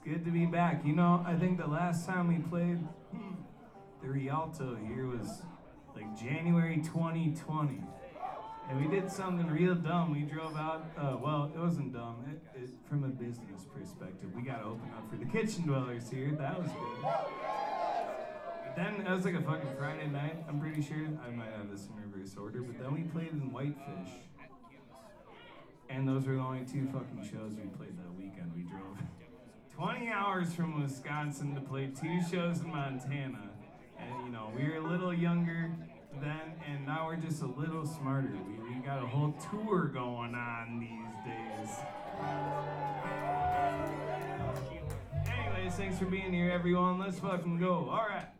Good to be back. You know, I think the last time we played the Rialto here was like January 2020. And we did something real dumb. We drove out, well, it wasn't dumb. From a business perspective, we got to open up for the Kitchen Dwellers here. That was good. But then, that was like a fucking Friday night, I'm pretty sure. I might have this in reverse order. But then we played in Whitefish. And those were the only two fucking shows we played that weekend. We drove 20 hours from Wisconsin to play two shows in Montana. And, you know, we were a little younger then, and now we're just a little smarter. We got a whole tour going on these days. Anyways, thanks for being here, everyone. Let's fucking go. All right.